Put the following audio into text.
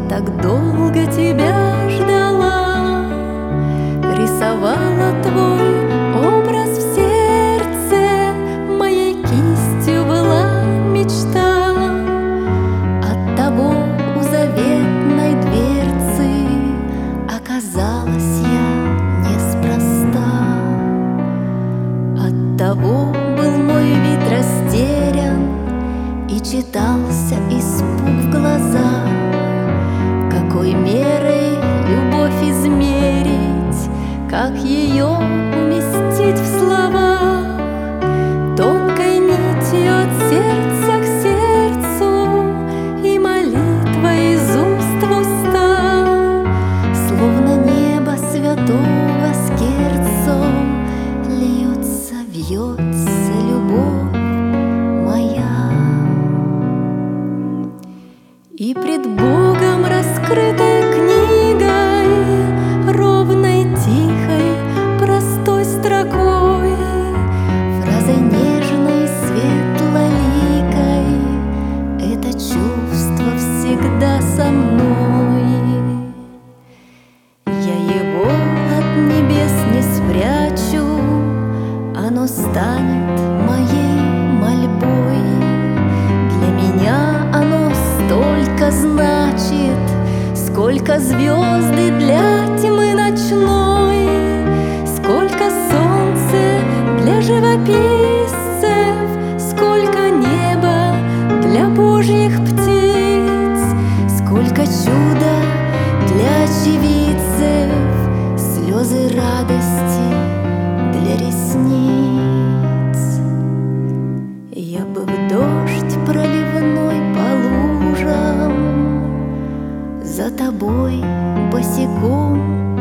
так долго тебя ждала, рисовала твой образ в сердце, моей кистью была мечта. Оттого у заветной дверцы оказалась я неспроста. Оттого был мой вид растерян и читался испуг в глазах. Какой мерой любовь измерить, как ее уместить в словах? Тонкой нитью от сердца к сердцу и молитва из уст в уста, словно небо святого Скирцо льется, вьется любовь моя. И пред Богом раскрытой книгой, ровной, тихой, простой строкой, фразой нежной, светлоликой, это чувство всегда со мной. Я его от небес не спрячу, оно станет моей мольбой. Для меня оно столько значит, сколько звезды для тьмы ночной, сколько солнце для живописцев, сколько неба для божьих птиц, сколько чуда для очевидцев, слезы радости для ресниц. Я бы в дождь проливной по лужам за тобой босиком